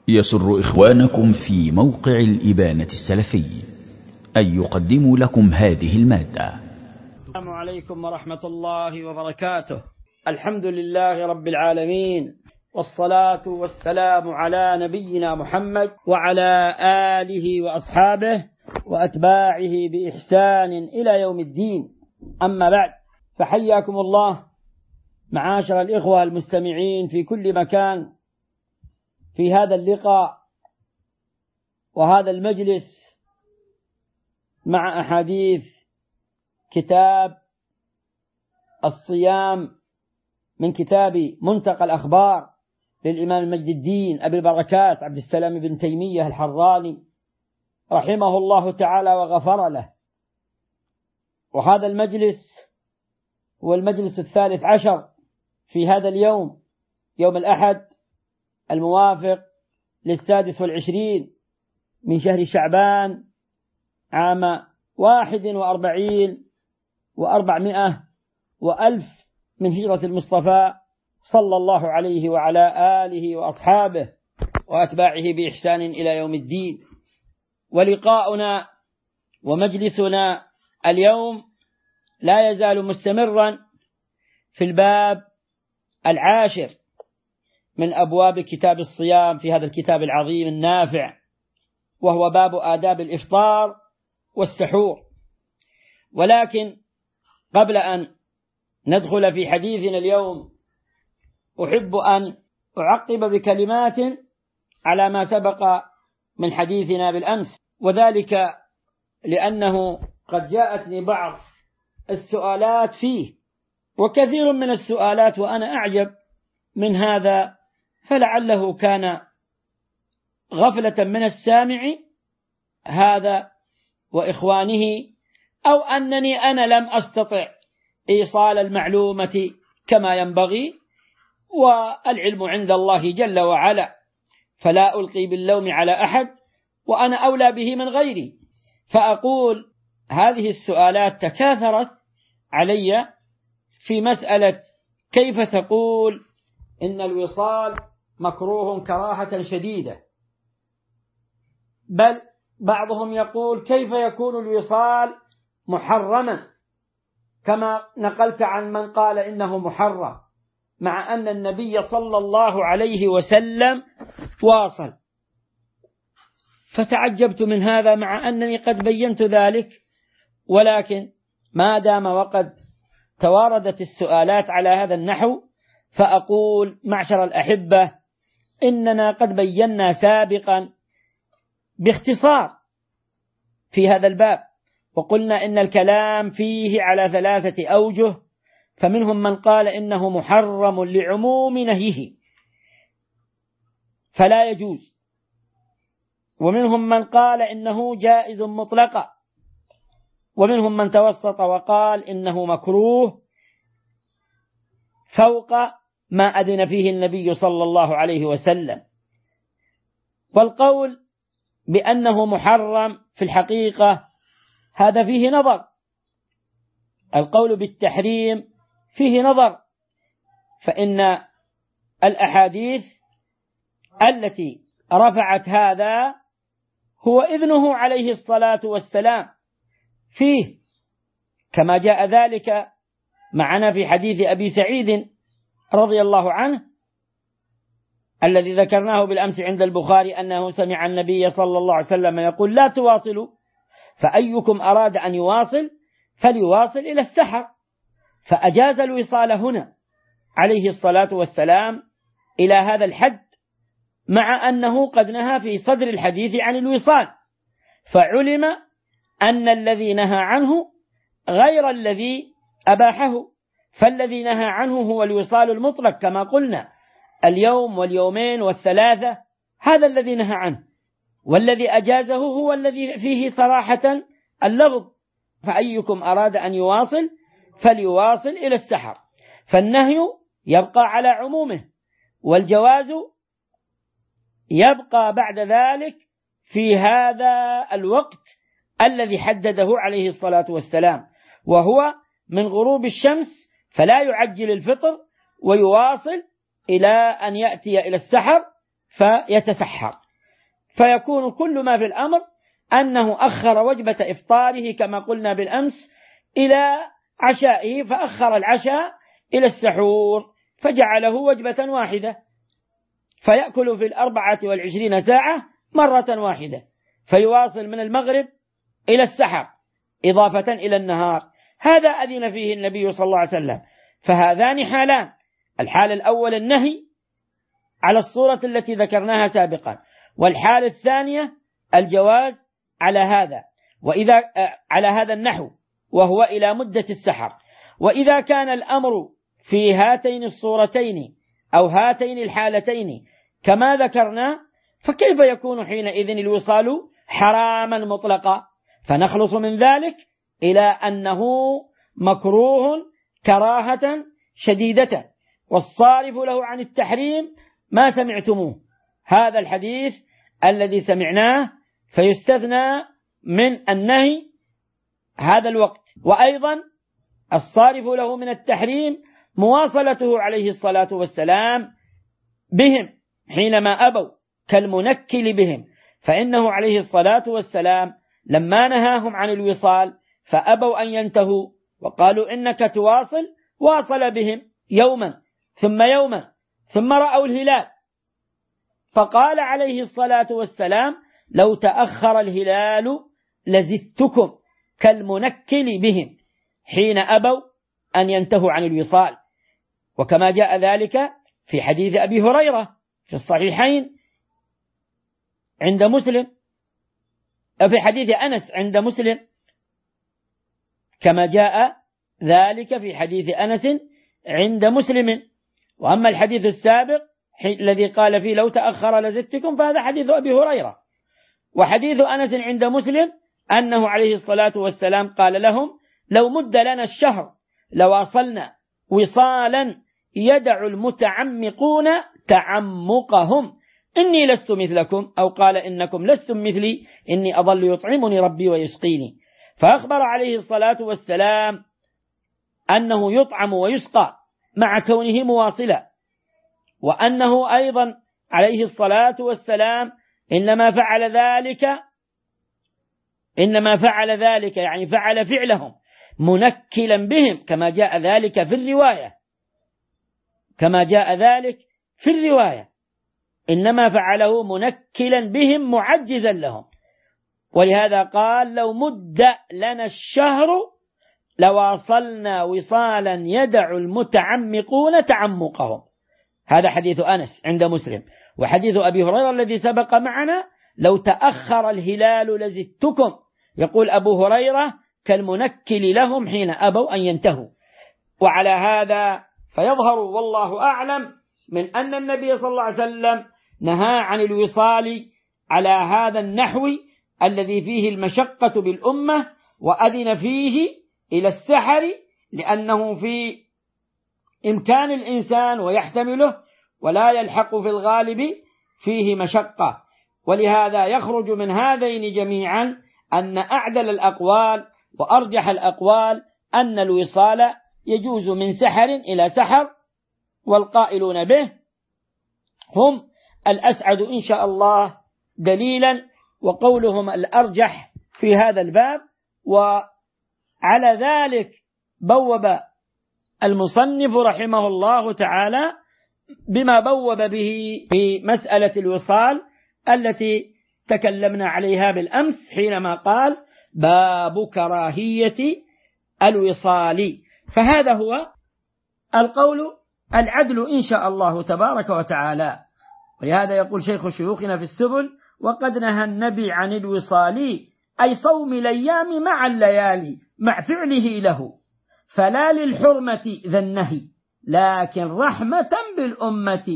يسر إخوانكم في موقع الإبانة السلفي أن يقدموا لكم هذه المادة. السلام عليكم ورحمة الله وبركاته. الحمد لله رب العالمين، والصلاة والسلام على نبينا محمد وعلى آله وأصحابه وأتباعه بإحسان إلى يوم الدين. أما بعد، فحياكم الله معاشر الإخوة المستمعين في كل مكان في هذا اللقاء وهذا المجلس مع أحاديث كتاب الصيام من كتاب منتقى الأخبار للإمام المجد الدين أبي البركات عبد السلام بن تيمية الحراني رحمه الله تعالى وغفر له. وهذا المجلس هو المجلس 13 في هذا اليوم، يوم الأحد الموافق 26 من شهر شعبان عام 41 و400 وألف من هجرة المصطفى صلى الله عليه وعلى آله وأصحابه وأتباعه بإحسان إلى يوم الدين. ولقاؤنا ومجلسنا اليوم لا يزال مستمرا في الباب 10 من أبواب كتاب الصيام في هذا الكتاب العظيم النافع، وهو باب آداب الإفطار والسحور. ولكن قبل أن ندخل في حديثنا اليوم أحب أن أعقب بكلمات على ما سبق من حديثنا بالأمس، وذلك لأنه قد جاءتني بعض السؤالات فيه، وكثير من السؤالات وأنا أعجب من هذا، فلعله كان غفلة من السامع هذا وإخوانه، أو أنني أنا لم أستطع إيصال المعلومة كما ينبغي، والعلم عند الله جل وعلا، فلا ألقي باللوم على أحد وأنا أولى به من غيري. فأقول هذه السؤالات تكاثرت علي في مسألة كيف تقول إن الوصال مكروه كراهة شديدة، بل بعضهم يقول كيف يكون الوصال محرما، كما نقلت عن من قال إنه محرم، مع أن النبي صلى الله عليه وسلم واصل. فتعجبت من هذا مع أنني قد بينت ذلك، ولكن ما دام وقد تواردت السؤالات على هذا النحو، فأقول معشر الأحبة إننا قد بينا سابقا باختصار في هذا الباب، وقلنا إن الكلام فيه على 3 أوجه، فمنهم من قال إنه محرم لعموم نهيه فلا يجوز، ومنهم من قال إنه جائز مطلقا، ومنهم من توسط وقال إنه مكروه فوق ما أذن فيه النبي صلى الله عليه وسلم. والقول بأنه محرم في الحقيقة هذا فيه نظر، القول بالتحريم فيه نظر، فإن الأحاديث التي رفعت هذا هو إذنه عليه الصلاة والسلام فيه، كما جاء ذلك معنا في حديث أبي سعيد رضي الله عنه الذي ذكرناه بالأمس عند البخاري، أنه سمع النبي صلى الله عليه وسلم يقول: لا تواصلوا، فأيكم أراد أن يواصل فليواصل إلى السحر، فأجاز الوصال هنا عليه الصلاة والسلام إلى هذا الحد، مع أنه قد نهى في صدر الحديث عن الوصال، فعلم أن الذي نهى عنه غير الذي أباحه، فالذي نهى عنه هو الوصال المطلق كما قلنا، اليوم واليومين والثلاثة، هذا الذي نهى عنه، والذي أجازه هو الذي فيه صراحة اللفظ: فأيكم أراد أن يواصل فليواصل إلى السحر. فالنهي يبقى على عمومه، والجواز يبقى بعد ذلك في هذا الوقت الذي حدده عليه الصلاة والسلام، وهو من غروب الشمس، فلا يعجل الفطر ويواصل إلى أن يأتي إلى السحر، فيتسحر، فيكون كل ما في الأمر أنه أخر وجبة إفطاره كما قلنا بالأمس إلى عشائه، فأخر العشاء إلى السحور فجعله وجبة واحدة، فيأكل في 24 ساعة مرة واحدة، فيواصل من المغرب إلى السحر إضافة إلى النهار. هذا أذن فيه النبي صلى الله عليه وسلم. فهذان حالان: الحال الأول النهي على الصورة التي ذكرناها سابقا، والحال الثانية الجواز على هذا، وإذا على هذا النحو وهو إلى مدة السحر. وإذا كان الأمر في هاتين الصورتين أو هاتين الحالتين كما ذكرنا، فكيف يكون حينئذ الوصال حراما مطلقا؟ فنخلص من ذلك إلى أنه مكروه كراهة شديدة، والصارف له عن التحريم ما سمعتموه، هذا الحديث الذي سمعناه، فيستثنى من النهي هذا الوقت. وأيضا الصارف له من التحريم مواصلته عليه الصلاة والسلام بهم حينما أبوا كالمنكل بهم، فإنه عليه الصلاة والسلام لما نهاهم عن الوصال فأبوا أن ينتهوا وقالوا إنك تواصل، واصل بهم يوما ثم يوما ثم رأوا الهلال، فقال عليه الصلاة والسلام: لو تأخر الهلال لزدتكم كالمنكل بهم، حين أبوا أن ينتهوا عن الوصال. وكما جاء ذلك في حديث أبي هريرة في الصحيحين عند مسلم، في حديث أنس عند مسلم، كما جاء ذلك في حديث أنس عند مسلم. وأما الحديث السابق الذي قال فيه لو تأخر لزدتكم، فهذا حديث أبي هريرة. وحديث أنس عند مسلم أنه عليه الصلاة والسلام قال لهم: لو مد لنا الشهر لواصلنا وصالا يدع المتعمقون تعمقهم، إني لست مثلكم، أو قال إنكم لستم مثلي، إني أظل يطعمني ربي ويسقيني. فأخبر عليه الصلاة والسلام أنه يطعم ويسقى مع كونه مواصلا، وأنه أيضا عليه الصلاة والسلام إنما فعل ذلك يعني فعل فعلهم منكلا بهم، كما جاء ذلك في الرواية إنما فعله منكلا بهم معجزا لهم. ولهذا قال: لو مد لنا الشهر لواصلنا وصالا يدع المتعمقون تعمقهم. هذا حديث أنس عند مسلم. وحديث أبي هريرة الذي سبق معنا: لو تأخر الهلال لزدتكم، يقول أبو هريرة: كالمنكل لهم حين أبوا أن ينتهوا. وعلى هذا فيظهر والله أعلم من أن النبي صلى الله عليه وسلم نهى عن الوصال على هذا النحو الذي فيه المشقة بالأمة، وأذن فيه إلى السحر، لأنه في إمكان الإنسان ويحتمله ولا يلحق في الغالب فيه مشقة. ولهذا يخرج من هذين جميعا أن أعدل الأقوال وأرجح الأقوال أن الوصال يجوز من سحر إلى سحر، والقائلون به هم الأسعد إن شاء الله دليلا، وقولهم الأرجح في هذا الباب. وعلى ذلك بوب المصنف رحمه الله تعالى بما بوب به في مسألة الوصال التي تكلمنا عليها بالأمس حينما قال: باب كراهية الوصال. فهذا هو القول العدل إن شاء الله تبارك وتعالى. ولهذا يقول شيخ شيوخنا في السبل: وقد نهى النبي عن الوصال، أي صوم الأيام مع الليالي مع فعله له، فلا للحرمة ذا النهي لكن رحمة بالأمة.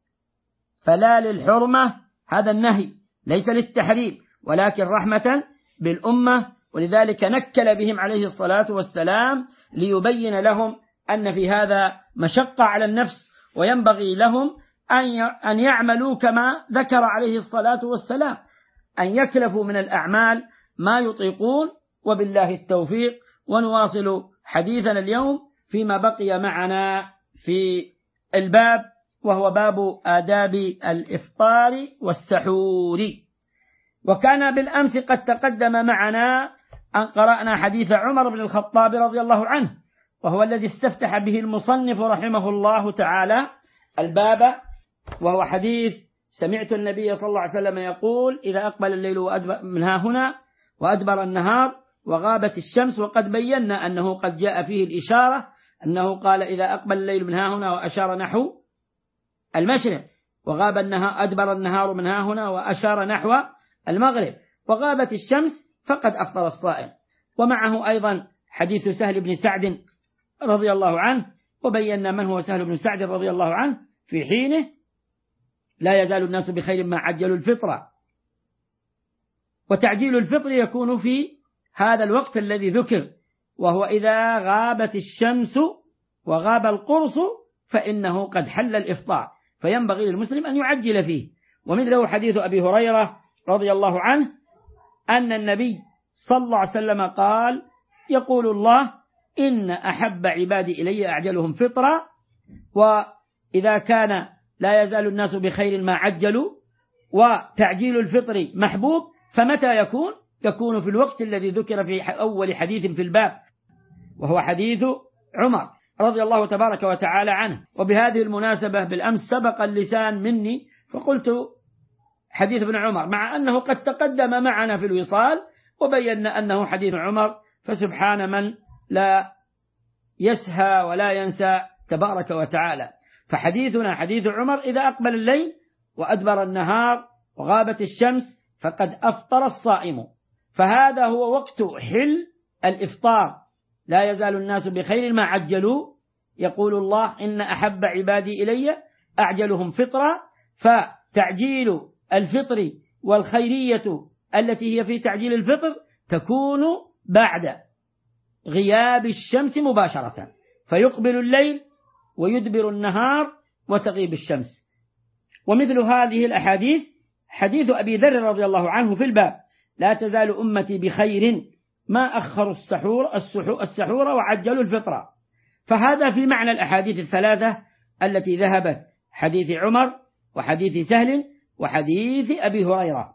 فلا للحرمة، هذا النهي ليس للتحريم ولكن رحمة بالأمة. ولذلك نكل بهم عليه الصلاة والسلام ليبين لهم أن في هذا مشقة على النفس، وينبغي لهم أن يعملوا كما ذكر عليه الصلاة والسلام، أن يكلفوا من الأعمال ما يطيقون. وبالله التوفيق. ونواصل حديثنا اليوم فيما بقي معنا في الباب وهو باب آداب الإفطار والسحور. وكان بالأمس قد تقدم معنا أن قرأنا حديث عمر بن الخطاب رضي الله عنه، وهو الذي استفتح به المصنف رحمه الله تعالى الباب، وهو حديث: سمعت النبي صلى الله عليه وسلم يقول: إذا أقبل الليل من ها هنا وأدبر النهار وغابت الشمس. وقد بينا أنه قد جاء فيه الإشارة أنه قال: إذا أقبل الليل من ها هنا وأشار نحو المشرق، وغاب النهار أدبر النهار من ها هنا وأشار نحو المغرب، وغابت الشمس فقد أفطر الصائم. ومعه أيضا حديث سهل بن سعد رضي الله عنه، وبينا من هو سهل بن سعد رضي الله عنه في حينه: لا يزال الناس بخير ما عجلوا الفطرة. وتعجيل الفطر يكون في هذا الوقت الذي ذكر، وهو إذا غابت الشمس وغاب القرص فإنه قد حل الإفطار، فينبغي للمسلم أن يعجل فيه. ومثله حديث أبي هريرة رضي الله عنه أن النبي صلى الله عليه وسلم قال: يقول الله: إن أحب عبادي إلي أعجلهم فطرا. وإذا كان لا يزال الناس بخير ما عجلوا، وتعجيل الفطر محبوب، فمتى يكون في الوقت الذي ذكر في أول حديث في الباب، وهو حديث عمر رضي الله تبارك وتعالى عنه. وبهذه المناسبة بالأمس سبق اللسان مني فقلت حديث ابن عمر، مع أنه قد تقدم معنا في الوصال وبينا أنه حديث عمر، فسبحان من لا يسهى ولا ينسى تبارك وتعالى. فحديثنا حديث عمر: إذا أقبل الليل وأدبر النهار وغابت الشمس فقد أفطر الصائم. فهذا هو وقت حل الإفطار. لا يزال الناس بخير ما عجلوا، يقول الله: إن أحب عبادي إلي أعجلهم فطرا. فتعجيل الفطر والخيرية التي هي في تعجيل الفطر تكون بعد غياب الشمس مباشرة، فيقبل الليل ويدبر النهار وتغيب الشمس. ومثل هذه الأحاديث حديث أبي ذر رضي الله عنه في الباب: لا تزال أمتي بخير ما أخروا السحور وعجلوا الفطرة. فهذا في معنى الأحاديث الثلاثة التي ذهبت: حديث عمر وحديث سهل وحديث أبي هريرة.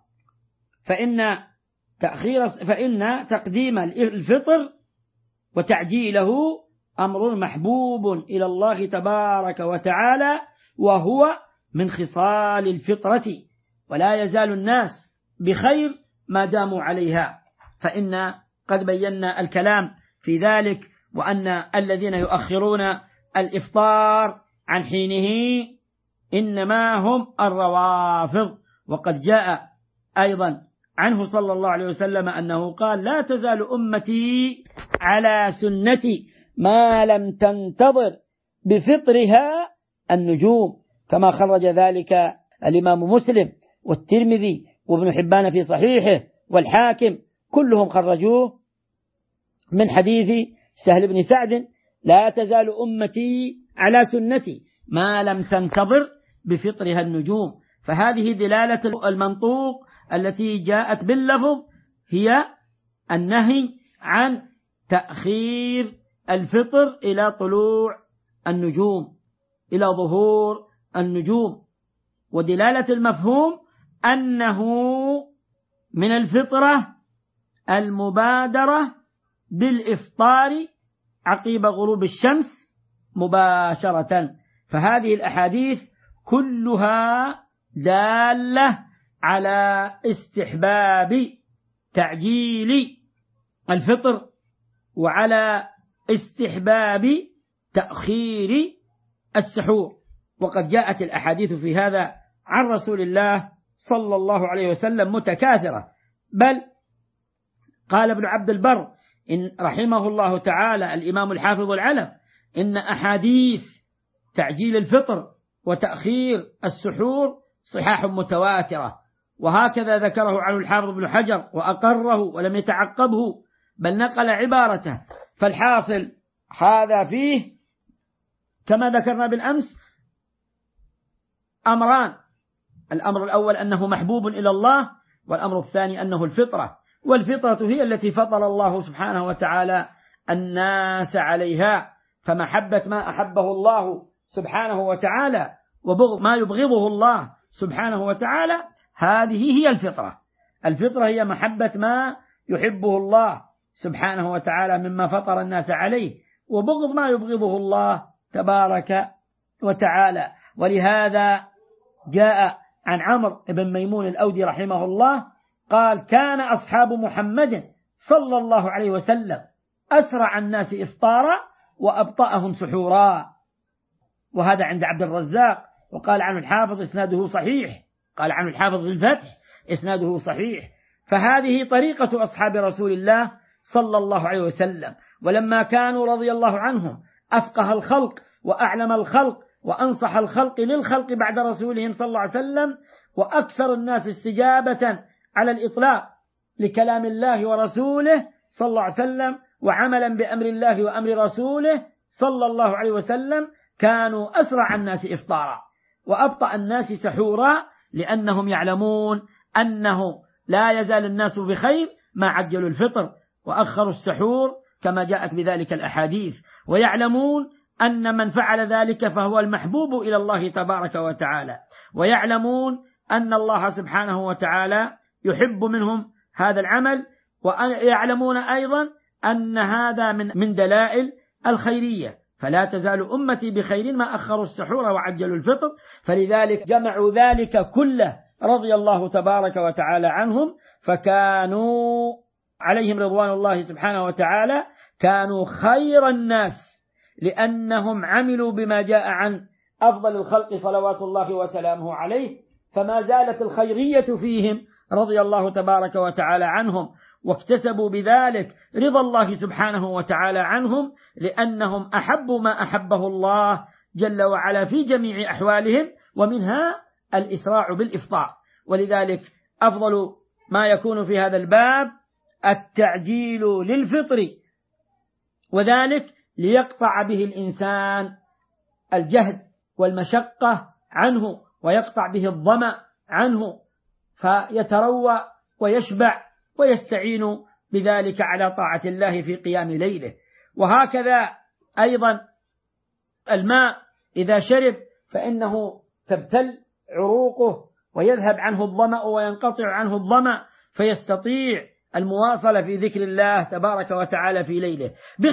فإن تقديم الفطر وتعجيله أمر محبوب إلى الله تبارك وتعالى، وهو من خصال الفطرة، ولا يزال الناس بخير ما داموا عليها. فإن قد بينا الكلام في ذلك، وأن الذين يؤخرون الإفطار عن حينه إنما هم الروافض. وقد جاء أيضا عنه صلى الله عليه وسلم أنه قال: لا تزال أمتي على سنتي ما لم تنتظر بفطرها النجوم، كما خرج ذلك الإمام مسلم والترمذي وابن حبان في صحيحه والحاكم، كلهم خرجوه من حديث سهل بن سعد: لا تزال أمتي على سنتي ما لم تنتظر بفطرها النجوم. فهذه دلالة المنطوق التي جاءت باللفظ هي النهي عن تأخير الفطر إلى طلوع النجوم، إلى ظهور النجوم. ودلالة المفهوم أنه من الفطرة المبادرة بالإفطار عقيب غروب الشمس مباشرة. فهذه الأحاديث كلها دالة على استحباب تعجيل الفطر، وعلى استحباب تأخير السحور. وقد جاءت الأحاديث في هذا عن رسول الله صلى الله عليه وسلم متكاثرة. بل قال ابن عبد البر إن رحمه الله تعالى الإمام الحافظ العلم: إن أحاديث تعجيل الفطر وتأخير السحور صحاح متواترة. وهكذا ذكره عنه الحافظ ابن حجر وأقره ولم يتعقبه، بل نقل عبارته. فالحاصل هذا فيه كما ذكرنا بالأمس أمران: الأمر الأول أنه محبوب إلى الله، والأمر الثاني أنه الفطرة. والفطرة هي التي فطر الله سبحانه وتعالى الناس عليها، فمحبة ما أحبه الله سبحانه وتعالى وبغض ما يبغضه الله سبحانه وتعالى، هذه هي الفطرة. الفطرة هي محبة ما يحبه الله سبحانه وتعالى مما فطر الناس عليه، وبغض ما يبغضه الله تبارك وتعالى. ولهذا جاء عن عمرو بن ميمون الأودي رحمه الله قال: كان أصحاب محمد صلى الله عليه وسلم أسرع الناس إفطارا وأبطأهم سحورا. وهذا عند عبد الرزاق، وقال عنه الحافظ إسناده صحيح، قال عنه الحافظ في الفتح إسناده صحيح. فهذه طريقة أصحاب رسول الله صلى الله عليه وسلم. ولما كانوا رضي الله عنهم أفقه الخلق وأعلم الخلق وأنصح الخلق للخلق بعد رسولهم صلى الله عليه وسلم، وأكثر الناس استجابة على الإطلاق لكلام الله ورسوله صلى الله عليه وسلم، وعملا بأمر الله وأمر رسوله صلى الله عليه وسلم، كانوا أسرع الناس إفطارا وأبطأ الناس سحورا، لأنهم يعلمون أنه لا يزال الناس بخير ما عجلوا الفطر وأخروا السحور كما جاءت بذلك الأحاديث، ويعلمون أن من فعل ذلك فهو المحبوب إلى الله تبارك وتعالى، ويعلمون أن الله سبحانه وتعالى يحب منهم هذا العمل، ويعلمون أيضا أن هذا من دلائل الخيرية. فلا تزال أمتي بخير ما أخروا السحور وعجلوا الفطر. فلذلك جمعوا ذلك كله رضي الله تبارك وتعالى عنهم، فكانوا عليهم رضوان الله سبحانه وتعالى كانوا خير الناس، لأنهم عملوا بما جاء عن أفضل الخلق صلوات الله وسلامه عليه، فما زالت الخيرية فيهم رضي الله تبارك وتعالى عنهم، واكتسبوا بذلك رضا الله سبحانه وتعالى عنهم، لأنهم أحبوا ما أحبه الله جل وعلا في جميع أحوالهم، ومنها الإسراع بالإفطار. ولذلك أفضل ما يكون في هذا الباب التعجيل للفطر، وذلك ليقطع به الإنسان الجهد والمشقة عنه، ويقطع به الظمأ عنه، فيتروى ويشبع ويستعين بذلك على طاعة الله في قيام ليله. وهكذا أيضا الماء إذا شرب فإنه تبتل عروقه ويذهب عنه الظمأ وينقطع عنه الظمأ، فيستطيع المواصلة في ذكر الله تبارك وتعالى في ليله،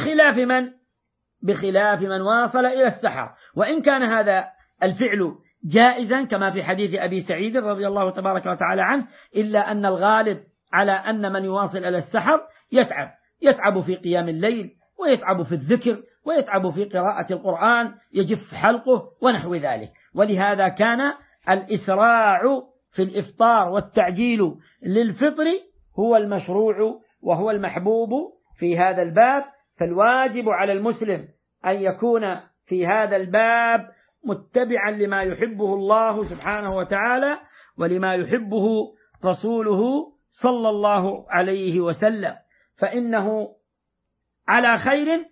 بخلاف من واصل إلى السحر. وإن كان هذا الفعل جائزا كما في حديث أبي سعيد رضي الله تبارك وتعالى عنه، إلا أن الغالب على أن من يواصل إلى السحر يتعب في قيام الليل، ويتعب في الذكر، ويتعب في قراءة القرآن، يجف حلقه ونحو ذلك. ولهذا كان الإسراع في الإفطار والتعجيل للفطر هو المشروع وهو المحبوب في هذا الباب. فالواجب على المسلم أن يكون في هذا الباب متبعا لما يحبه الله سبحانه وتعالى ولما يحبه رسوله صلى الله عليه وسلم، فإنه على خير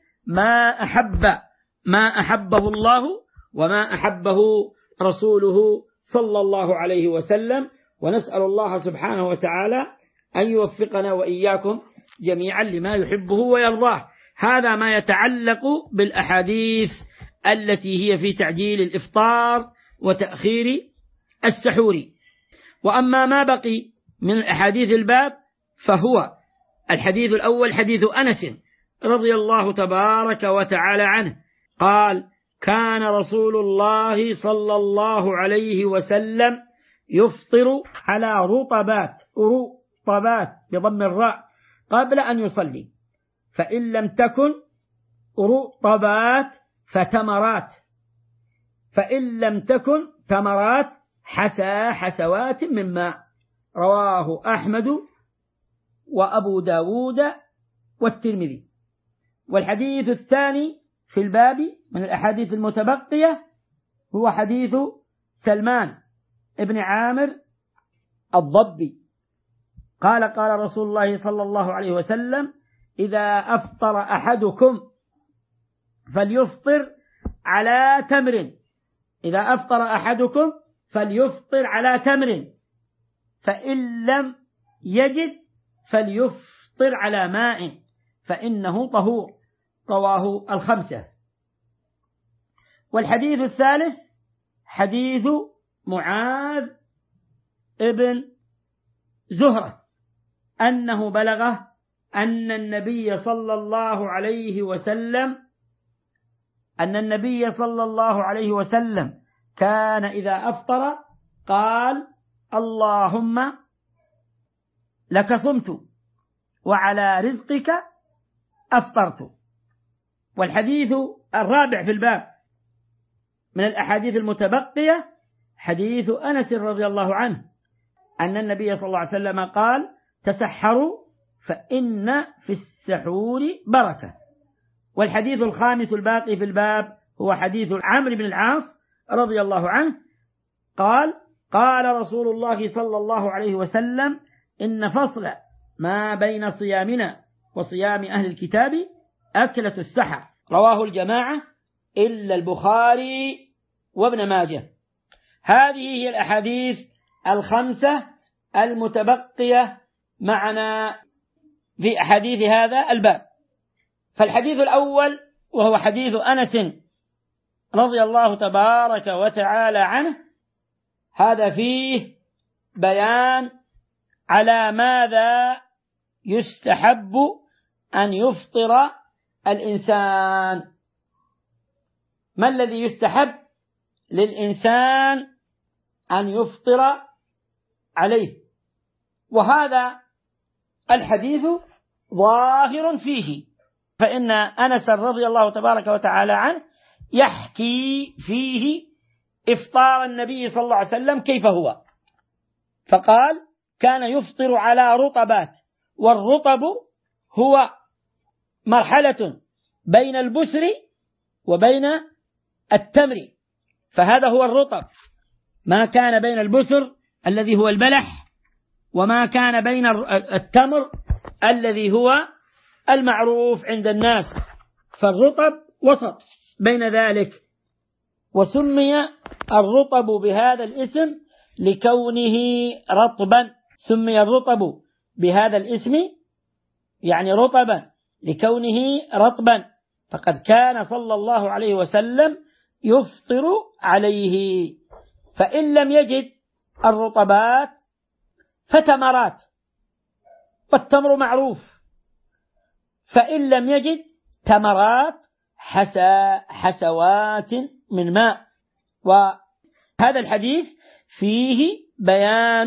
ما أحبه الله وما أحبه رسوله صلى الله عليه وسلم. ونسأل الله سبحانه وتعالى أن يوفقنا وإياكم جميعا لما يحبه ويرضاه. هذا ما يتعلق بالأحاديث التي هي في تعجيل الإفطار وتأخير السحور. وأما ما بقي من الأحاديث الباب فهو الحديث الأول حديث أنس رضي الله تبارك وتعالى عنه قال: كان رسول الله صلى الله عليه وسلم يفطر على رطبات بضم الراء قبل أن يصلي، فإن لم تكن رطبات فتمرات، فإن لم تكن تمرات حسوات من ماء. رواه أحمد وأبو داود والترمذي. والحديث الثاني في الباب من الأحاديث المتبقية هو حديث سلمان ابن عامر الضبي قال: قال رسول الله صلى الله عليه وسلم: إذا أفطر أحدكم فليفطر على تمر، إذا أفطر أحدكم فليفطر على تمر، فإن لم يجد فليفطر على ماء فإنه طهور. رواه الخمسة. والحديث الثالث حديث معاذ ابن زهرة أنه بلغه أن النبي صلى الله عليه وسلم كان إذا أفطر قال اللهم لك صمت وعلى رزقك أفطرت. والحديث الرابع في الباب من الأحاديث المتبقية حديث أنس رضي الله عنه أن النبي صلى الله عليه وسلم قال تسحروا فإن في السحور بركة. والحديث الخامس الباقي في الباب هو حديث عمرو بن العاص رضي الله عنه قال قال رسول الله صلى الله عليه وسلم إن فصل ما بين صيامنا وصيام أهل الكتاب أكلة السحر. رواه الجماعة إلا البخاري وابن ماجه. هذه هي الأحاديث الخمسة المتبقية معنا في أحاديث هذا الباب. فالحديث الأول وهو حديث أنس رضي الله تبارك وتعالى عنه، هذا فيه بيان على ماذا يستحب أن يفطر الإنسان. ما الذي يستحب للإنسان أن يفطر عليه؟ وهذا الحديث ظاهر فيه، فإن أنس رضي الله تبارك وتعالى عنه يحكي فيه إفطار النبي صلى الله عليه وسلم كيف هو، فقال كان يفطر على رطبات، والرطب هو مرحلة بين البسر وبين التمر، فهذا هو الرطب، ما كان بين البسر الذي هو البلح وما كان بين التمر الذي هو المعروف عند الناس، فالرطب وسط بين ذلك. وسمي الرطب بهذا الاسم لكونه رطبا، سمي الرطب بهذا الاسم يعني رطبا لكونه رطبا، فقد كان صلى الله عليه وسلم يفطر عليه. فإن لم يجد الرطبات فتمرات، والتمر معروف، فإن لم يجد تمرات حسوات من ماء. وهذا الحديث فيه بيان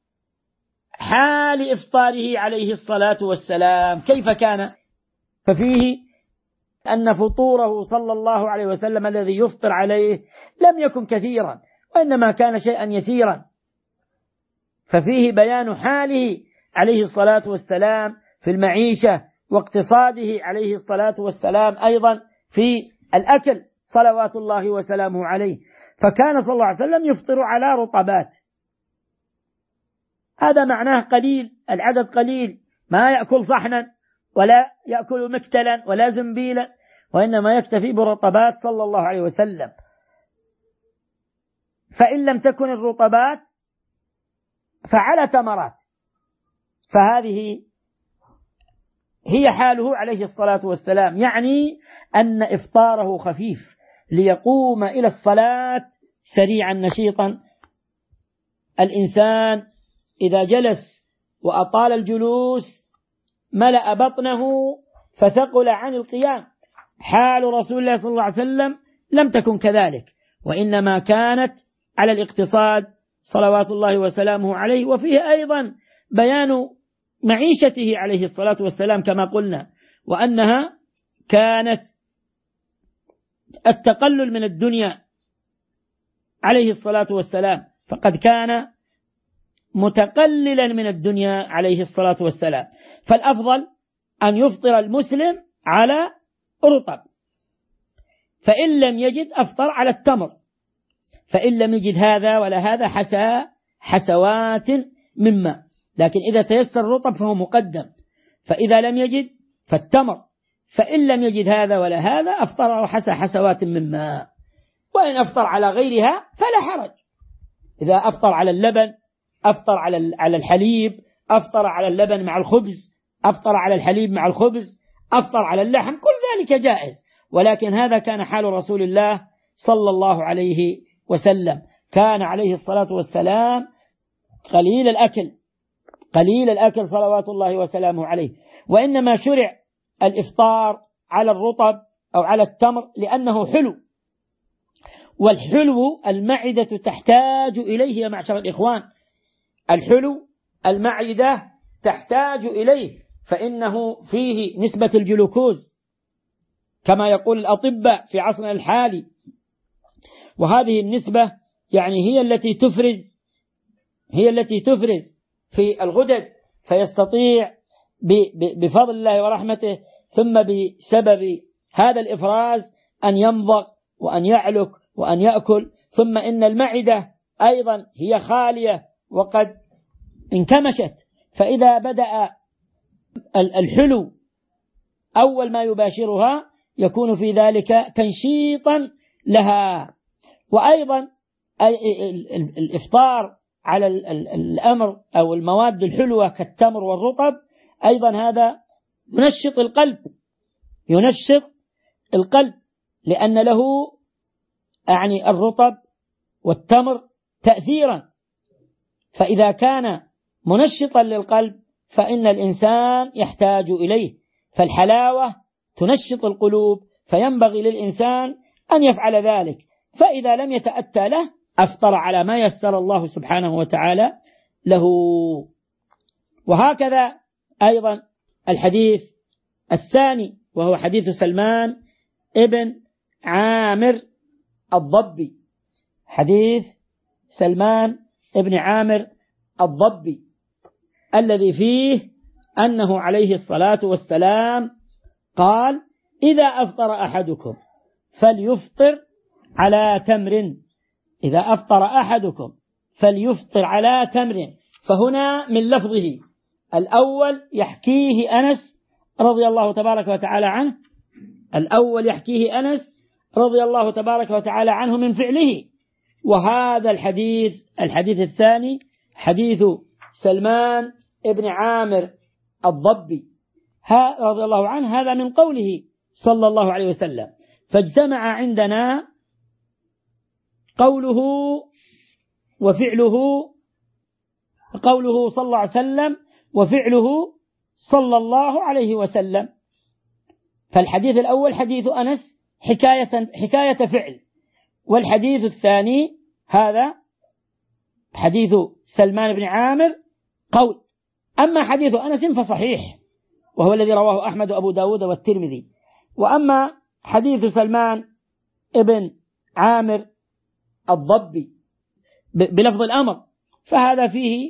حال إفطاره عليه الصلاة والسلام كيف كان، ففيه أن فطوره صلى الله عليه وسلم الذي يفطر عليه لم يكن كثيرا، وإنما كان شيئا يسيرا، ففيه بيان حاله عليه الصلاة والسلام في المعيشة، واقتصاده عليه الصلاة والسلام أيضا في الأكل صلوات الله وسلامه عليه. فكان صلى الله عليه وسلم يفطر على رطبات، هذا معناه قليل، العدد قليل، ما يأكل صحنا ولا يأكل مكتلا ولا زنبيلا، وإنما يكتفي برطبات صلى الله عليه وسلم. فإن لم تكن الرطبات فعلى تمرات، فهذه هي حاله عليه الصلاة والسلام، يعني أن إفطاره خفيف ليقوم إلى الصلاة سريعا نشيطا. الإنسان إذا جلس وأطال الجلوس ملأ بطنه فثقل عن القيام. حال رسول الله صلى الله عليه وسلم لم تكن كذلك، وإنما كانت على الاقتصاد صلوات الله وسلامه عليه. وفيه أيضا بيان معيشته عليه الصلاة والسلام كما قلنا، وأنها كانت التقلل من الدنيا عليه الصلاة والسلام، فقد كان متقللا من الدنيا عليه الصلاة والسلام. فالأفضل أن يفطر المسلم على رطب، فإن لم يجد أفطر على التمر، فإن لم يجد هذا ولا هذا حسوات من ماء، لكن إذا تيسر الرطب فهو مقدم، فإذا لم يجد فالتمر، فإن لم يجد هذا ولا هذا أفطر حسوات من ماء. وإن أفطر على غيرها فلا حرج، إذا أفطر على اللبن، أفطر على الحليب، أفطر على اللبن مع الخبز، أفطر على الحليب مع الخبز، أفطر على اللحم، كل ذلك جائز. ولكن هذا كان حال رسول الله صلى الله عليه وسلم. كان عليه الصلاة والسلام قليل الأكل صلوات الله وسلامه عليه، وإنما شرع الإفطار على الرطب أو على التمر لأنه حلو، والحلو المعدة تحتاج إليه يا معشر الإخوان، الحلو المعدة تحتاج إليه، فإنه فيه نسبة الجلوكوز كما يقول الأطباء في عصرنا الحالي، وهذه النسبة يعني هي التي تفرز في الغدد، فيستطيع بفضل الله ورحمته ثم بسبب هذا الإفراز أن يمضغ وأن يعلك وأن يأكل. ثم إن المعدة أيضا هي خالية وقد انكمشت، فإذا بدأ الحلو أول ما يباشرها يكون في ذلك تنشيطا لها. وأيضا الإفطار على الأمر أو المواد الحلوة كالتمر والرطب أيضا هذا ينشط القلب لأن له يعني الرطب والتمر تأثيرا، فإذا كان منشطا للقلب فإن الإنسان يحتاج إليه، فالحلاوة تنشط القلوب، فينبغي للإنسان أن يفعل ذلك. فإذا لم يتأتى له أفطر على ما يسر الله سبحانه وتعالى له. وهكذا أيضا الحديث الثاني وهو حديث سلمان ابن عامر الضبي، حديث سلمان ابن عامر الضبي الذي فيه أنه عليه الصلاة والسلام قال: إذا أفطر أحدكم فليفطر على تمر، إذا أفطر أحدكم فليفطر على تمر. فهنا من لفظه الأول يحكيه أنس رضي الله تبارك وتعالى عنه، الأول يحكيه أنس رضي الله تبارك وتعالى عنه من فعله، وهذا الحديث الثاني حديث سلمان ابن عامر الضبي رضي الله عنه، هذا من قوله صلى الله عليه وسلم. فاجتمع عندنا قوله وفعله، قوله صلى الله عليه وسلم وفعله صلى الله عليه وسلم. فالحديث الأول حديث أنس حكاية فعل، والحديث الثاني هذا حديث سلمان بن عامر قول. أما حديث أنس فصحيح وهو الذي رواه أحمد وأبو داود والترمذي، وأما حديث سلمان ابن عامر الضبي بلفظ الأمر فهذا فيه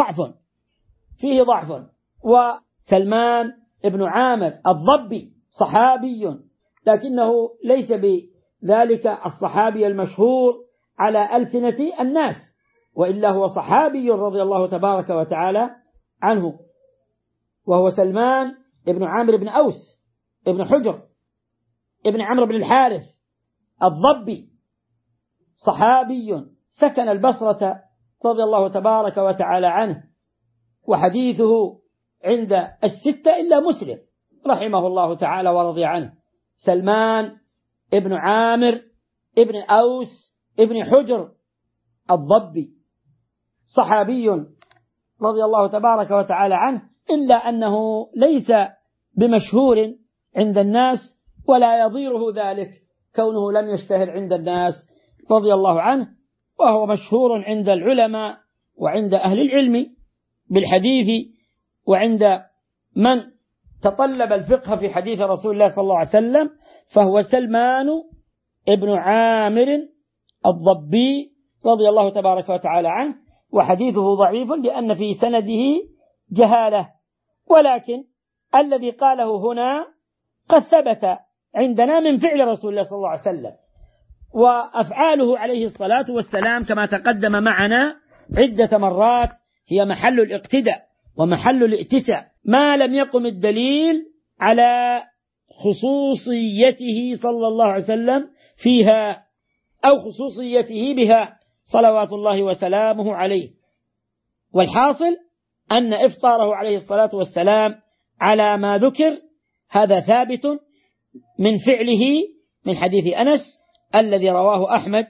ضعف. وسلمان ابن عامر الضبي صحابي، لكنه ليس بذلك الصحابي المشهور على ألسنة الناس، وإلا هو صحابي رضي الله تبارك وتعالى عنه، وهو سلمان ابن عامر بن أوس ابن حجر ابن عمرو بن الحارث الضبي، صحابي سكن البصرة رضي الله تبارك وتعالى عنه، وحديثه عند الستة إلا مسلم رحمه الله تعالى ورضي عنه. سلمان ابن عامر ابن أوس ابن حجر الضبي صحابي رضي الله تبارك وتعالى عنه، إلا أنه ليس بمشهور عند الناس ولا يضيره ذلك كونه لم يشتهر عند الناس رضي الله عنه، وهو مشهور عند العلماء وعند أهل العلم بالحديث، وعند من تطلب الفقه في حديث رسول الله صلى الله عليه وسلم، فهو سلمان ابن عامر الضبي رضي الله تبارك وتعالى عنه. وحديثه ضعيف لأن في سنده جهالة، ولكن الذي قاله هنا قد ثبت عندنا من فعل رسول الله صلى الله عليه وسلم، وأفعاله عليه الصلاة والسلام كما تقدم معنا عدة مرات هي محل الاقتداء ومحل الائتساء، ما لم يقم الدليل على خصوصيته صلى الله عليه وسلم فيها أو خصوصيته بها صلوات الله وسلامه عليه. والحاصل أن إفطاره عليه الصلاة والسلام على ما ذكر هذا ثابت من فعله من حديث أنس الذي رواه أحمد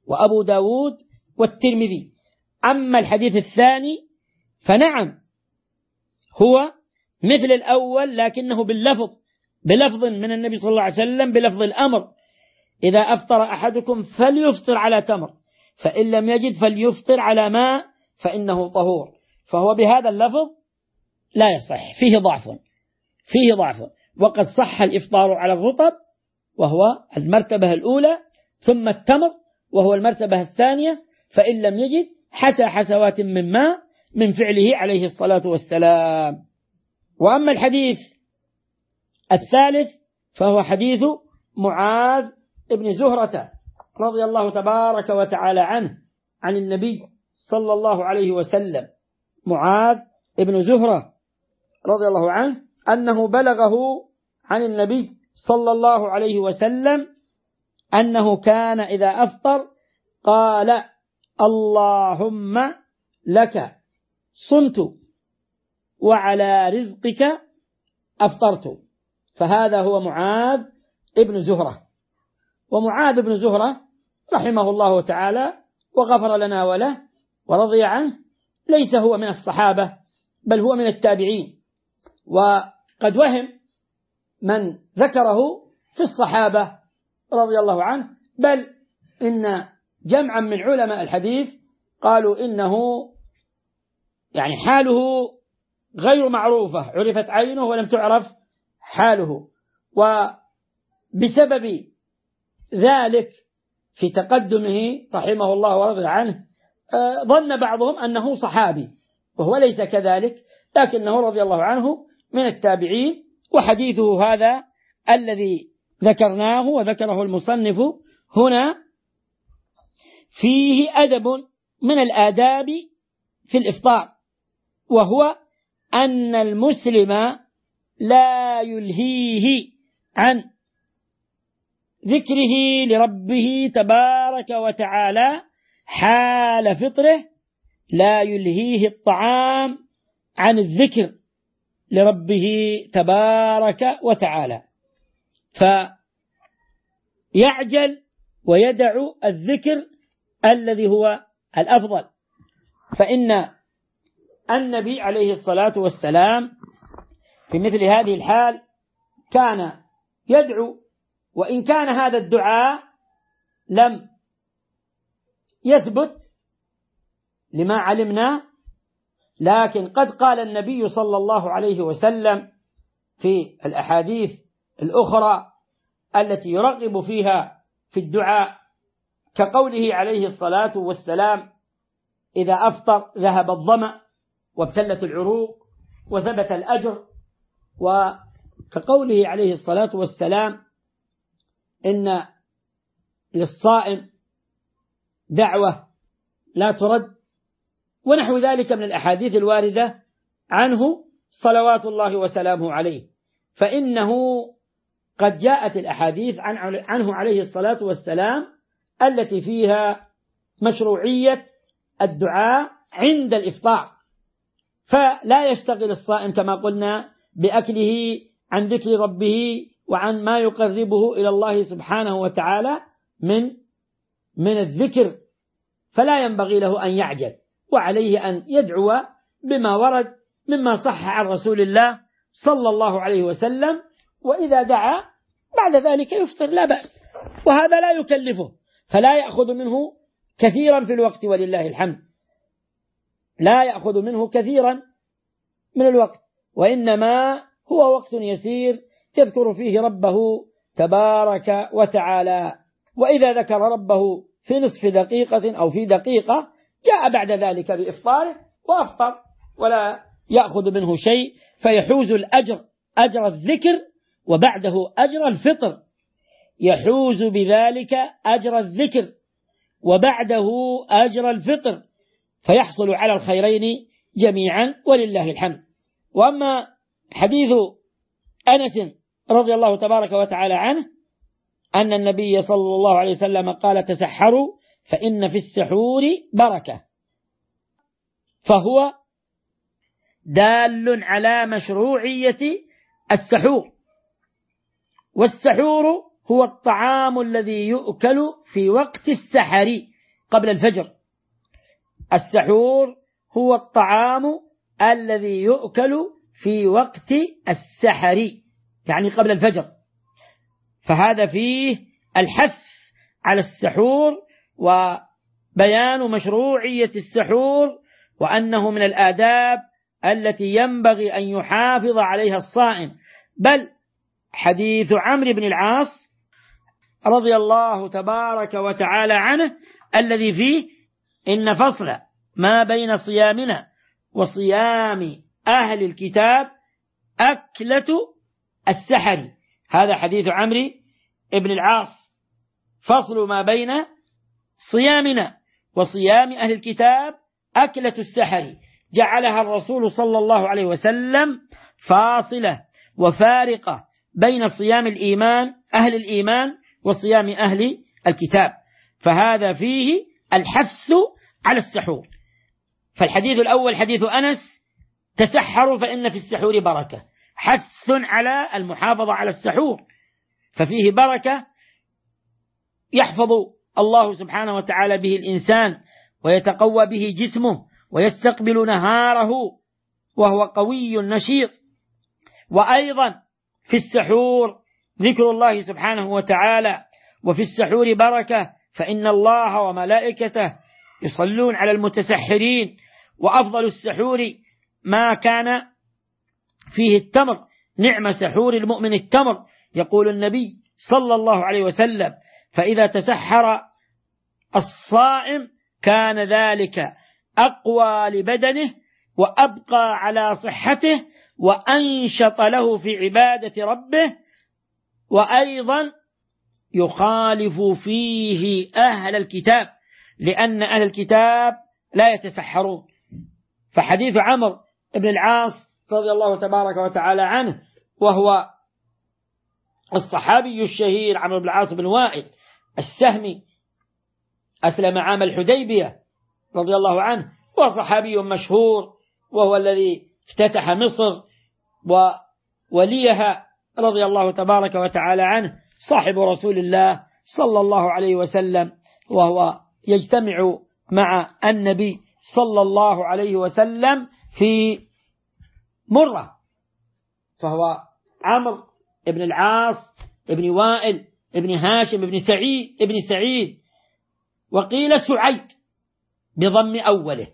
وأبو داود والترمذي. أما الحديث الثاني فنعم هو مثل الأول، لكنه بلفظ من النبي صلى الله عليه وسلم، بلفظ الأمر: إذا أفطر أحدكم فليفطر على تمر، فإن لم يجد فليفطر على ماء فإنه طهور. فهو بهذا اللفظ لا يصح، فيه ضعف. وقد صح الإفطار على الرطب وهو المرتبة الأولى، ثم التمر وهو المرتبة الثانية، فإن لم يجد حسى حسوات من ماء من فعله عليه الصلاة والسلام. وأما الحديث الثالث فهو حديث معاذ ابن زهرة رضي الله تبارك وتعالى عنه عن النبي صلى الله عليه وسلم. معاذ ابن زهرة رضي الله عنه أنه بلغه عن النبي صلى الله عليه وسلم أنه كان إذا أفطر قال: اللهم لك صمت وعلى رزقك أفطرت. فهذا هو معاذ ابن زهرة. ومعاذ ابن زهرة رحمه الله تعالى وغفر لنا وله ورضي عنه ليس هو من الصحابة، بل هو من التابعين، وقد وهم من ذكره في الصحابة رضي الله عنه، بل إن جمعا من علماء الحديث قالوا إنه يعني حاله غير معروفة، عرفت عينه ولم تعرف حاله. وبسبب ذلك في تقدمه رحمه الله ورضي عنه ظن بعضهم أنه صحابي، وهو ليس كذلك، لكنه رضي الله عنه من التابعين. وحديثه هذا الذي ذكرناه وذكره المصنف هنا فيه أدب من الآداب في الإفطار، وهو أن المسلم لا يلهيه عن ذكره لربه تبارك وتعالى حال فطره، لا يلهيه الطعام عن الذكر لربه تبارك وتعالى، فيعجل ويدع الذكر الذي هو الأفضل. فإن النبي عليه الصلاة والسلام في مثل هذه الحال كان يدعو، وإن كان هذا الدعاء لم يثبت لما علمنا، لكن قد قال النبي صلى الله عليه وسلم في الأحاديث الأخرى التي يرغب فيها في الدعاء، كقوله عليه الصلاة والسلام: إذا أفطر ذهب الظمأ وابتلت العروق وثبت الأجر. وكقوله عليه الصلاة والسلام: إن للصائم دعوة لا ترد، ونحو ذلك من الأحاديث الواردة عنه صلوات الله وسلامه عليه. فإنه قد جاءت الأحاديث عنه عليه الصلاة والسلام التي فيها مشروعية الدعاء عند الإفطار، فلا يشتغل الصائم كما قلنا بأكله عن ذكر ربه وعن ما يقربه إلى الله سبحانه وتعالى من الذكر، فلا ينبغي له أن يعجل، وعليه أن يدعو بما ورد مما صح عن رسول الله صلى الله عليه وسلم، وإذا دعا بعد ذلك يفطر لا بأس، وهذا لا يكلفه، فلا يأخذ منه كثيرا في الوقت ولله الحمد، لا يأخذ منه كثيرا من الوقت، وإنما هو وقت يسير يذكر فيه ربه تبارك وتعالى. وإذا ذكر ربه في نصف دقيقة أو في دقيقة جاء بعد ذلك بإفطاره وأفطر ولا يأخذ منه شيء، فيحوز الأجر أجر الذكر وبعده أجر الفطر، يحوز بذلك أجر الذكر وبعده أجر الفطر، فيحصل على الخيرين جميعا ولله الحمد. وأما حديث أنس رضي الله تبارك وتعالى عنه أن النبي صلى الله عليه وسلم قال: تسحروا فإن في السحور بركة، فهو دال على مشروعية السحور. والسحور هو الطعام الذي يؤكل في وقت السحر، قبل الفجر. السحور هو الطعام الذي يؤكل في وقت السحر، يعني قبل الفجر، فهذا فيه الحث على السحور وبيان مشروعية السحور، وأنه من الآداب التي ينبغي أن يحافظ عليها الصائم. بل حديث عمرو بن العاص رضي الله تبارك وتعالى عنه الذي فيه إن فصل ما بين صيامنا وصيام أهل الكتاب أكلة السحر، هذا حديث عمرو بن العاص، فصل ما بين صيامنا وصيام أهل الكتاب أكلة السحر، جعلها الرسول صلى الله عليه وسلم فاصلة وفارقة بين صيام أهل الإيمان وصيام أهل الكتاب، فهذا فيه الحث على السحور. فالحديث الأول حديث أنس: تسحروا فإن في السحور بركة، حث على المحافظة على السحور، ففيه بركة يحفظ الله سبحانه وتعالى به الإنسان ويتقوى به جسمه ويستقبل نهاره وهو قوي نشيط. وأيضا في السحور ذكر الله سبحانه وتعالى: وفي السحور بركة فإن الله وملائكته يصلون على المتسحرين، وأفضل السحور ما كان فيه التمر، نعم سحور المؤمن التمر، يقول النبي صلى الله عليه وسلم: فإذا تسحر الصائم كان ذلك أقوى لبدنه وأبقى على صحته وأنشط له في عبادة ربه، وأيضا يخالف فيه أهل الكتاب، لأن أهل الكتاب لا يتسحرون. فحديث عمرو بن العاص رضي الله تبارك وتعالى عنه، وهو الصحابي الشهير عمرو بن العاص بن وائل السهمي، أسلم عام الحديبية رضي الله عنه، وصحابي مشهور، وهو الذي افتتح مصر ووليها رضي الله تبارك وتعالى عنه، صاحب رسول الله صلى الله عليه وسلم، وهو يجتمع مع النبي صلى الله عليه وسلم في مرة. فهو عمرو بن العاص بن وائل بن هاشم بن سعيد، وقيل سعيد بضم أوله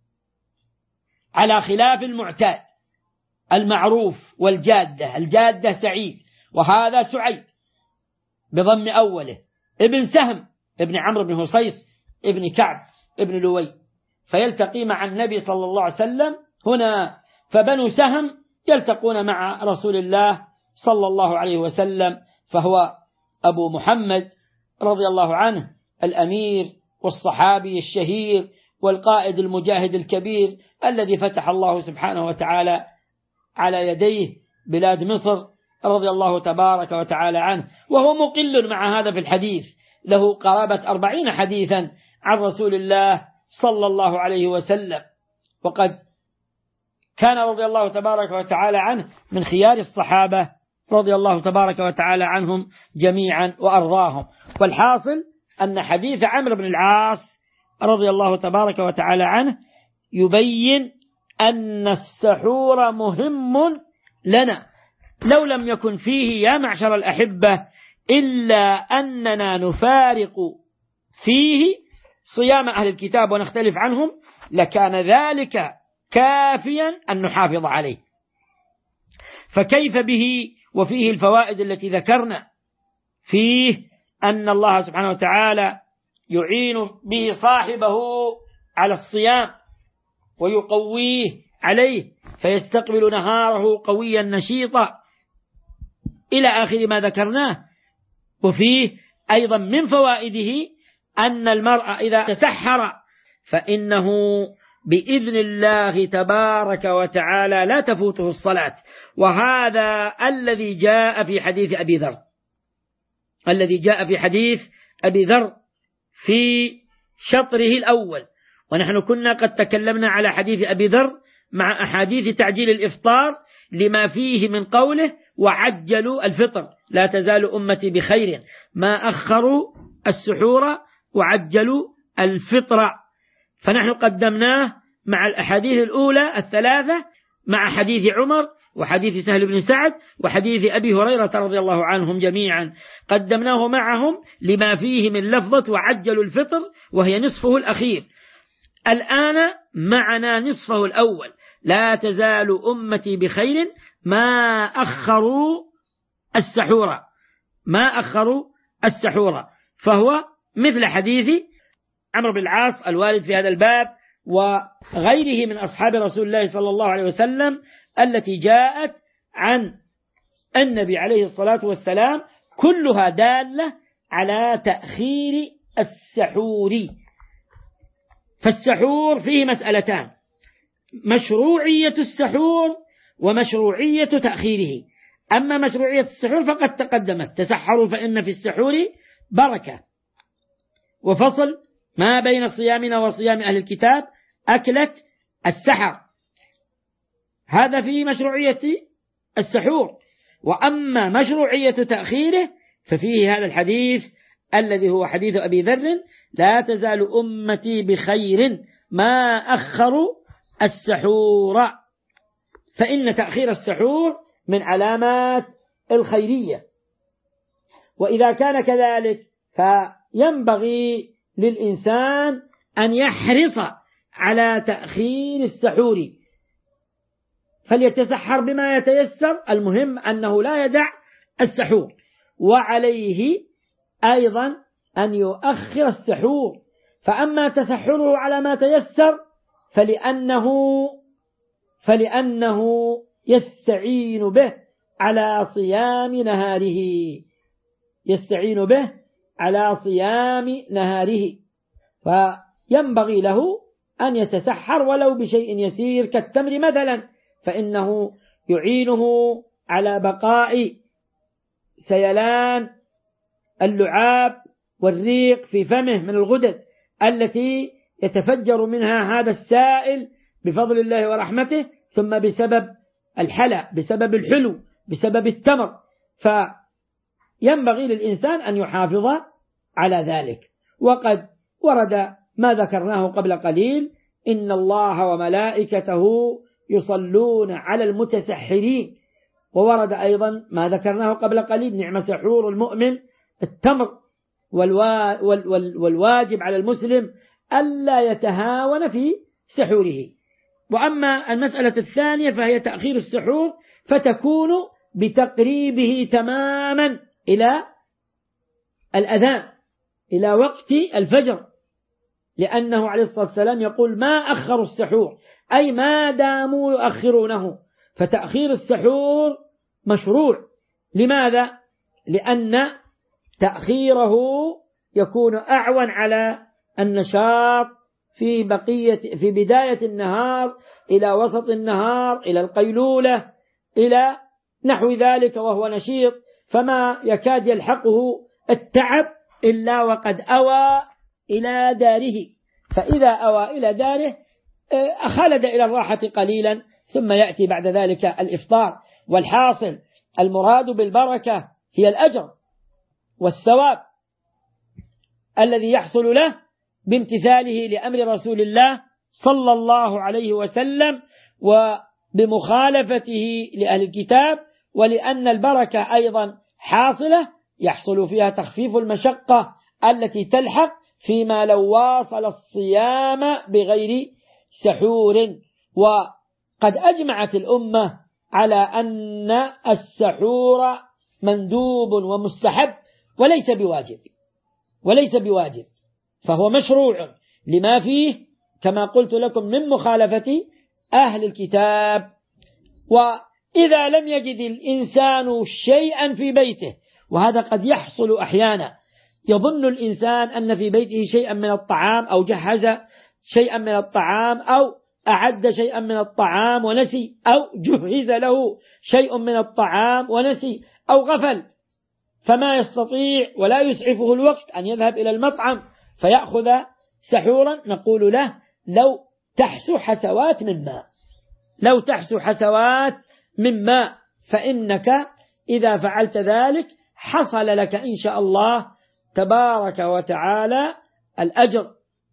على خلاف المعتاد المعروف، الجادة سعيد، وهذا سعيد بضم أوله، ابن سهم ابن عمرو بن هصيص ابن كعب ابن لوي، فيلتقي مع النبي صلى الله عليه وسلم هنا، فبنو سهم يلتقون مع رسول الله صلى الله عليه وسلم، فهو أبو محمد رضي الله عنه الأمير والصحابي الشهير والقائد المجاهد الكبير الذي فتح الله سبحانه وتعالى على يديه بلاد مصر رضي الله تبارك وتعالى عنه، وهو مقل مع هذا في الحديث، له قرابة 40 حديثا عن رسول الله صلى الله عليه وسلم، وقد كان رضي الله تبارك وتعالى عنه من خيار الصحابة رضي الله تبارك وتعالى عنهم جميعا وأرضاهم. والحاصل أن حديث عمرو بن العاص رضي الله تبارك وتعالى عنه يبين أن السحور مهم لنا، لو لم يكن فيه يا معشر الأحبة إلا أننا نفارق فيه صيام أهل الكتاب ونختلف عنهم، لكان ذلك كافيا أن نحافظ عليه. فكيف به وفيه الفوائد التي ذكرنا، فيه أن الله سبحانه وتعالى يعين به صاحبه على الصيام ويقويه عليه فيستقبل نهاره قويا نشيطا إلى آخر ما ذكرناه. وفيه أيضا من فوائده أن المرء إذا تسحر فإنه بإذن الله تبارك وتعالى لا تفوته الصلاة، وهذا الذي جاء في حديث أبي ذر في شطره الأول. ونحن كنا قد تكلمنا على حديث أبي ذر مع أحاديث تعجيل الإفطار لما فيه من قوله: وعجلوا الفطر، لا تزال أمتي بخير ما أخروا السحور وعجلوا الفطر، فنحن قدمناه مع الأحاديث الأولى الثلاثة، مع حديث عمر وحديث سهل بن سعد وحديث أبي هريرة رضي الله عنهم جميعا، قدمناه معهم لما فيه من لفظة وعجلوا الفطر وهي نصفه الأخير. الآن معنا نصفه الأول، لا تزال أمتي بخير ما أخروا السحور، فهو مثل حديث عمرو بن العاص الوارد في هذا الباب وغيره من أصحاب رسول الله صلى الله عليه وسلم التي جاءت عن النبي عليه الصلاة والسلام، كلها دالة على تأخير السحور. فالسحور فيه مسألتان: مشروعية السحور ومشروعية تأخيره. أما مشروعية السحور فقد تقدمت: تسحروا فإن في السحور بركة، وفصل ما بين صيامنا وصيام أهل الكتاب أكلة السحر، هذا في مشروعية السحور. وأما مشروعية تأخيره ففيه هذا الحديث الذي هو حديث أبي ذر: لا تزال أمتي بخير ما أخروا السحور، فإن تأخير السحور من علامات الخيرية. وإذا كان كذلك فينبغي للإنسان أن يحرص على تأخير السحور، فليتسحر بما يتيسر، المهم أنه لا يدع السحور. وعليه أيضا أن يؤخر السحور، فأما تسحره على ما تيسر فلأنه يستعين به على صيام نهاره، فينبغي له أن يتسحر ولو بشيء يسير كالتمر مثلا، فإنه يعينه على بقاء سيلان اللعاب والريق في فمه من الغدد التي يتفجر منها هذا السائل بفضل الله ورحمته، ثم بسبب الحلى، بسبب الحلو، بسبب التمر، فينبغي للإنسان أن يحافظ على ذلك. وقد ورد ما ذكرناه قبل قليل: إن الله وملائكته يصلون على المتسحرين. وورد أيضا ما ذكرناه قبل قليل: نعم سحور المؤمن التمر، والواجب على المسلم ألا يتهاون في سحوره. وأما المسألة الثانية فهي تأخير السحور، فتكون بتقريبه تماما إلى الأذان، إلى وقت الفجر، لأنه عليه الصلاة والسلام يقول: ما أخروا السحور، أي ما داموا يؤخرونه. فتأخير السحور مشروع. لماذا؟ لأن تأخيره يكون أعون على النشاط في بداية النهار إلى وسط النهار إلى القيلولة إلى نحو ذلك، وهو نشيط، فما يكاد يلحقه التعب إلا وقد أوى إلى داره. فإذا أوى إلى داره خلد إلى الراحة قليلا، ثم يأتي بعد ذلك الإفطار. والحاصل المراد بالبركة هي الأجر والثواب الذي يحصل له بامتثاله لأمر رسول الله صلى الله عليه وسلم وبمخالفته لأهل الكتاب. ولأن البركة أيضا حاصلة يحصل فيها تخفيف المشقة التي تلحق فيما لو واصل الصيام بغير سحور. وقد أجمعت الأمة على أن السحور مندوب ومستحب وليس بواجب، فهو مشروع لما فيه كما قلت لكم من مخالفة أهل الكتاب. وإذا لم يجد الإنسان شيئا في بيته، وهذا قد يحصل أحيانا، يظن الإنسان أن في بيته شيئا من الطعام، أو جهز شيئا من الطعام، أو أعد شيئا من الطعام ونسي، أو جهز له شيء من الطعام ونسي، أو غفل فما يستطيع ولا يسعفه الوقت أن يذهب إلى المطعم فيأخذ سحورا. نقول له: لو تحسو حسوات من ماء، فإنك إذا فعلت ذلك حصل لك إن شاء الله تبارك وتعالى الأجر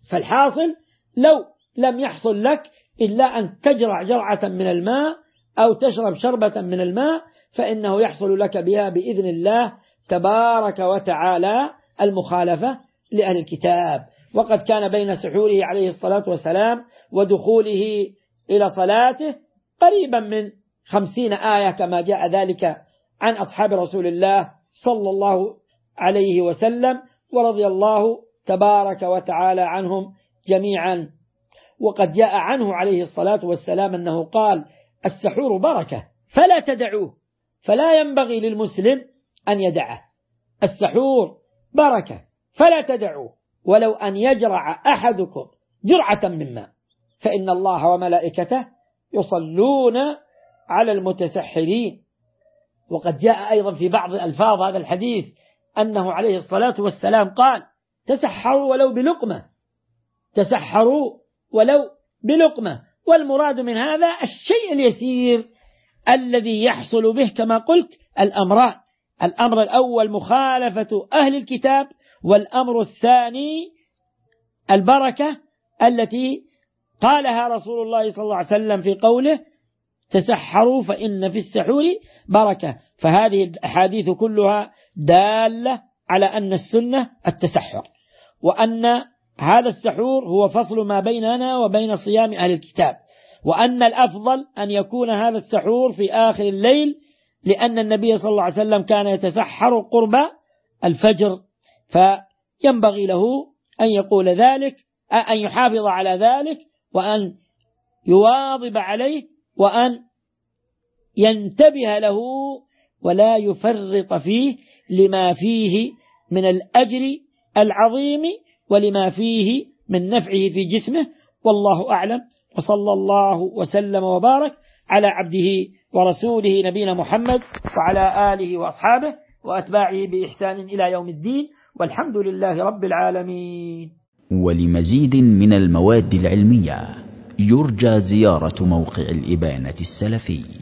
فالحاصل لو لم يحصل لك إلا أن تجرع جرعة من الماء أو تشرب شربة من الماء فإنه يحصل لك بها بإذن الله تبارك وتعالى المخالفة لأهل الكتاب. وقد كان بين سحوره عليه الصلاة والسلام ودخوله إلى صلاته قريبا من 50 آية كما جاء ذلك عن أصحاب رسول الله صلى الله عليه وسلم ورضي الله تبارك وتعالى عنهم جميعا. وقد جاء عنه عليه الصلاة والسلام أنه قال: السحور بركة فلا تدعوه، فلا ينبغي للمسلم أن يدعه. السحور بركة فلا تدعوه، ولو أن يجرع أحدكم جرعة من ماء فإن الله وملائكته يصلون على المتسحرين. وقد جاء أيضا في بعض ألفاظ هذا الحديث أنه عليه الصلاة والسلام قال: تسحروا ولو بلقمة، تسحروا ولو بلقمة. والمراد من هذا الشيء اليسير الذي يحصل به كما قلت الأمران: الأمر الأول مخالفة أهل الكتاب، والأمر الثاني البركة التي قالها رسول الله صلى الله عليه وسلم في قوله: تسحروا فإن في السحور بركة. فهذه الأحاديث كلها دالة على أن السنة التسحر، وأن هذا السحور هو فصل ما بيننا وبين صيام أهل الكتاب، وأن الأفضل أن يكون هذا السحور في آخر الليل، لأن النبي صلى الله عليه وسلم كان يتسحر قرب الفجر، فينبغي له أن يقول ذلك، أن يحافظ على ذلك، وأن يواظب عليه، وأن ينتبه له ولا يفرط فيه، لما فيه من الأجر العظيم ولما فيه من نفعه في جسمه. والله أعلم، وصلى الله وسلم وبارك على عبده ورسوله نبينا محمد وعلى آله وأصحابه وأتباعه بإحسان إلى يوم الدين، والحمد لله رب العالمين. ولمزيد من المواد العلمية يرجى زيارة موقع الإبانة السلفي.